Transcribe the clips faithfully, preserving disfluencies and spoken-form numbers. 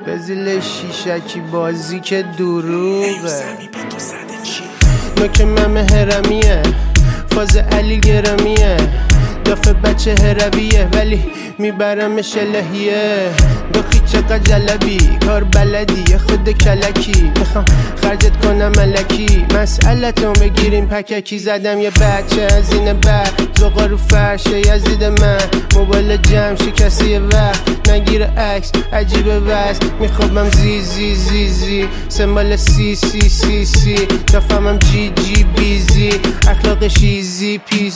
بزیل شیشکی بازی که دروغه نوک ممه هرمیه فاز علی گرمیه دافه بچه هرویه ولی میبرمش الهیه دخی چقدر جلبی کار بلدی یه خود کلکی میخوام خرجت کنم ملکی مسئلتون بگیریم پککی زدم یه بچه از این بر زغا رو فرشه یزید من موبایل جمع شکسته یه وقت نگیره عکس عجیبه وز میخوابم زی زی زی زی سمبال سی سی سی سی دفعم جی جی بیزی اخلاقش ایزی پی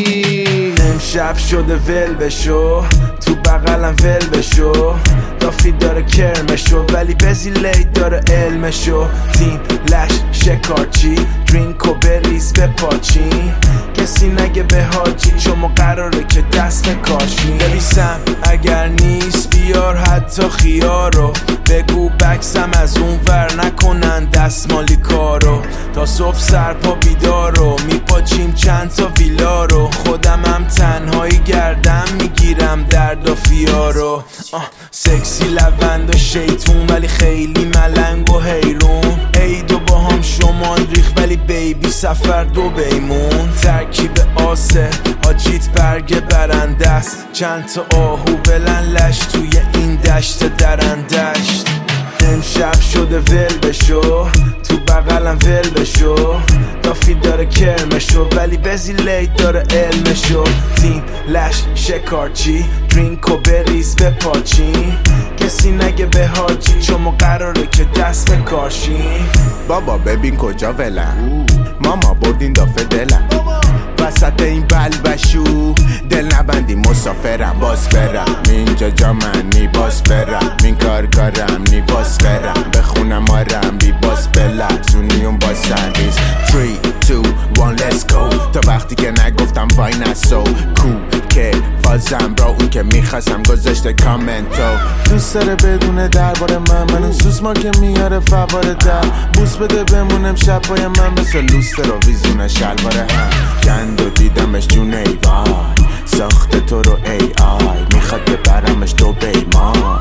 سی امشب شده ول بشو تو بغلم ول بشو دافی داره کرمشو ولی بزیلیت داره علمشو تیم لش شکارچی درینک و بریز به پاچین کسی نگه به حاجی شما قراره که دست کاشی بریسم اگر نیست بیار حتی خیارو بگو بکسم از اون ور نکنن دستمالی کارو تا صبح سرپا بیدارو میپاچیم چند تا ویلا رو خودم هم تنهایی گردم میگیرم درد و فیارو سکسی لوند و شیطون ولی خیلی ملنگ و حیرون عیدو با هم شمال ریخ ولی بیبی سفر دو بیمون ترکیب آسه آجیت برگ برنده است چند تا آهو بلن لش توی این دشت درندشت امشب شده ول بشو تو بغلم ول بشو دافی داره کرمشو ولی بزیلیت داره علمشو تیم لش شکارچی درینک و بریز به پاچین کسی نگه به حاجی شما قراره که دست بکاشین بابا ببین کجا ولم ماما بردین دافه دلم وسط این بلبشو دل نبندی مسافرم باز برم اینجا جا من نی باز برم این کار کارم نی باز برم بخونم آرم بی باز بلرزونی اون باز سنریز three two one let's go تا وقتی که نگفتم وای نسو کو که فازم را اون که میخواستم گذاشته کامنتو دوست داره بدونه درباره من من سوسما که میاره فواره در بوس بده بمونم شب پای من مثل لوست رو ویزونه شلواره هم گند و دیدمش جون ای وای ساخته تو رو ای آی میخواد ببرمش تو بیمان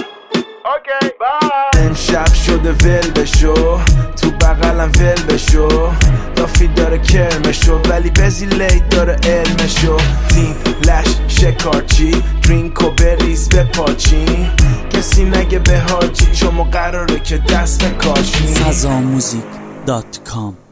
امشب شده ول بشو تو بغلم ول بشو دافی داره کرمشو ولی بزیلیت داره علمشو تیم لش شکارچی درینک و بریز به پاچین کسی نگه به حاجی شما قراره که دست بکاشین سازاموزیک دات کام